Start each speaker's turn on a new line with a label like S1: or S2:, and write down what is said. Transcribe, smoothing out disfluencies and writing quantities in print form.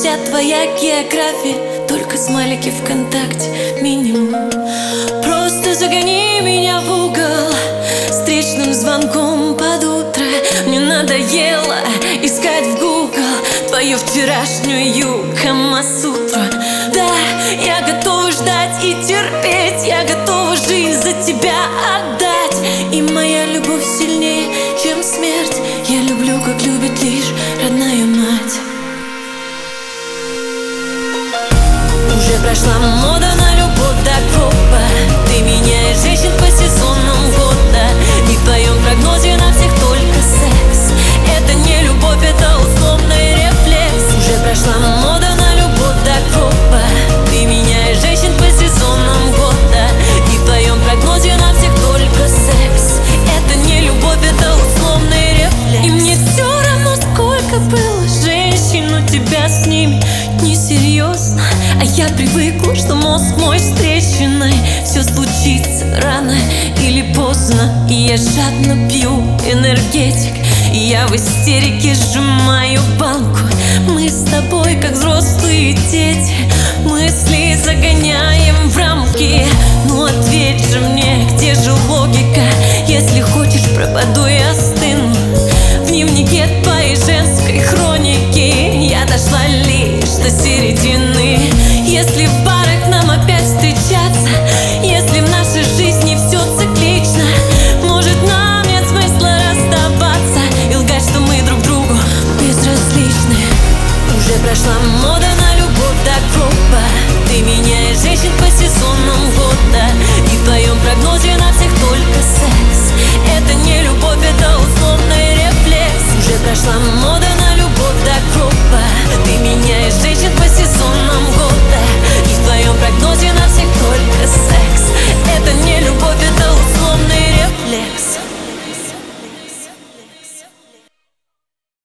S1: вся твоя география, только смайлики ВКонтакте минимум. Просто загони меня в угол встречным звонком под утро. Мне надоело искать в Google твою вчерашнюю Камасутру. Да, я готова ждать и терпеть, я готова жизнь за тебя отдать. И моя любовь сильнее, чем смерть. Я люблю, как любит лишь родная мать. Уже прошла мода на любовь до гроба. Ты меняешь женщин по сезонам года. И в твоем прогнозе на всех только секс. Это не любовь, это условный рефлекс. Уже прошла мода на любовь до гроба. Ты меняешь женщин по сезонам года. И в твоем прогнозе на всех только секс. Это не любовь, это условный рефлекс. И мне все равно, сколько было женщин, у тебя с ними несерьезно. А я привыкла, что мозг мой с трещиной. Все случится рано или поздно. И я жадно пью энергетик. И я в истерике сжимаю банку. Мы с тобой как взрослые дети.